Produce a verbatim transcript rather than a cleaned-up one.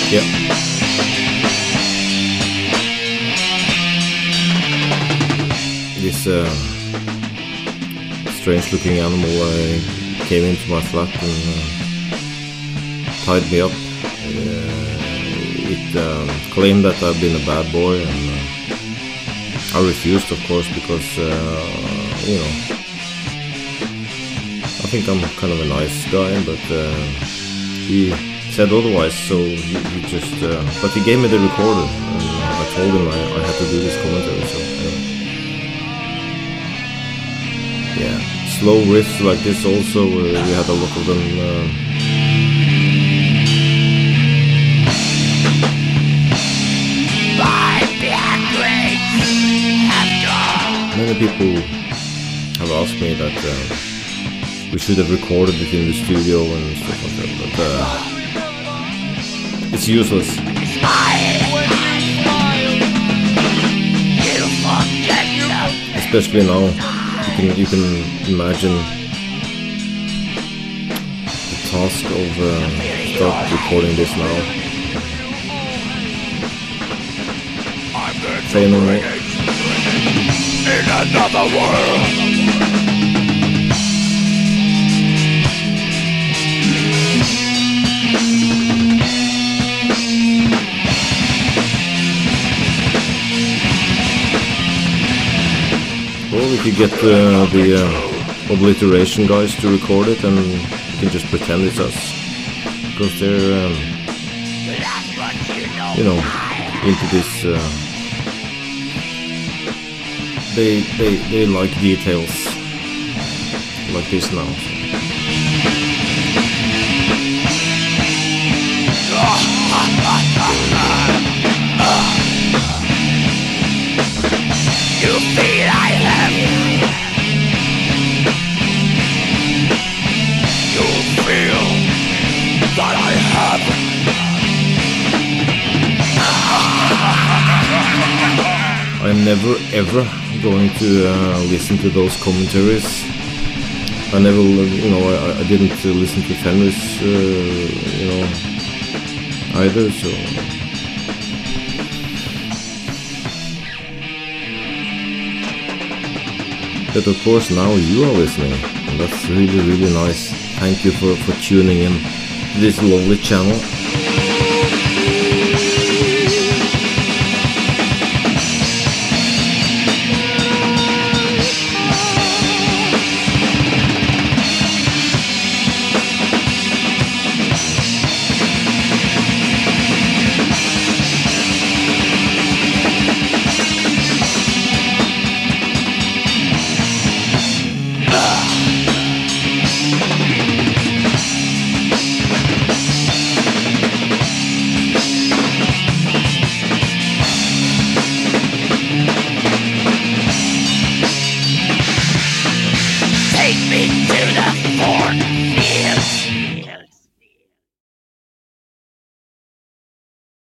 Yeah. This uh, strange-looking animal uh, came into my flat and uh, tied me up. Uh, it um, claimed that I've been a bad boy, and uh, I refused, of course, because uh, you know, I think I'm kind of a nice guy, but uh, he said otherwise. So he, he just, uh, but he gave me the recorder, and I told him I, I had to do this commentary. So anyway. Yeah, slow riffs like this also, uh, we had a lot of them. Uh, many people have asked me that uh, we should have recorded it in the studio and stuff like that, but uh, it's useless. Especially now, you can, you can imagine the task of uh, start recording this now. Say no more. In another world. Well, we could get uh, the uh, obliteration guys to record it, and we can just pretend it's us, because they're, um, you know, into this. Uh, they they they like details like this now. You feel I have. You feel that I have. I'm never ever going to uh, listen to those commentaries. I never, you know, I, I didn't uh, listen to Fenris, uh, you know, either. So. But of course now you are listening, and that's really really nice. Thank you for, for tuning in to this lovely channel. Take me to the